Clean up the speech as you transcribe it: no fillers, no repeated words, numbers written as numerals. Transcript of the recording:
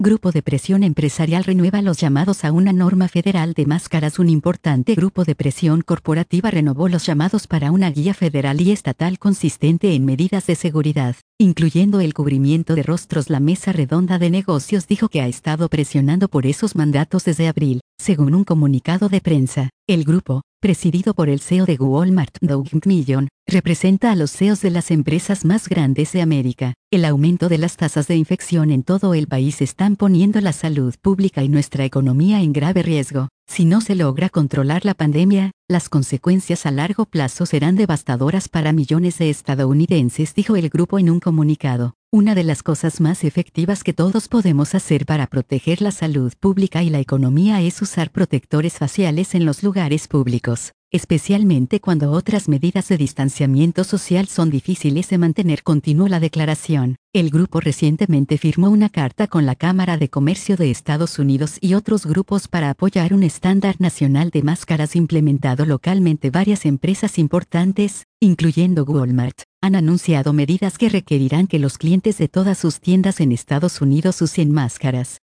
Grupo de presión empresarial renueva los llamados a una norma federal de máscaras. Un importante grupo de presión corporativa renovó los llamados para una guía federal y estatal consistente en medidas de seguridad, incluyendo el cubrimiento de rostros. La mesa redonda de negocios dijo que ha estado presionando por esos mandatos desde abril, según un comunicado de prensa. El grupo, presidido por el CEO de Walmart, Doug McMillon, representa a los CEOs de las empresas más grandes de América. El aumento de las tasas de infección en todo el país están poniendo la salud pública y nuestra economía en grave riesgo. Si no se logra controlar la pandemia, las consecuencias a largo plazo serán devastadoras para millones de estadounidenses, dijo el grupo en un comunicado. Una de las cosas más efectivas que todos podemos hacer para proteger la salud pública y la economía es usar protectores faciales en los lugares públicos, especialmente cuando otras medidas de distanciamiento social son difíciles de mantener, continuó la declaración. El grupo recientemente firmó una carta con la Cámara de Comercio de Estados Unidos y otros grupos para apoyar un estándar nacional de máscaras implementado localmente. Varias empresas importantes, incluyendo Walmart, han anunciado medidas que requerirán que los clientes de todas sus tiendas en Estados Unidos usen máscaras.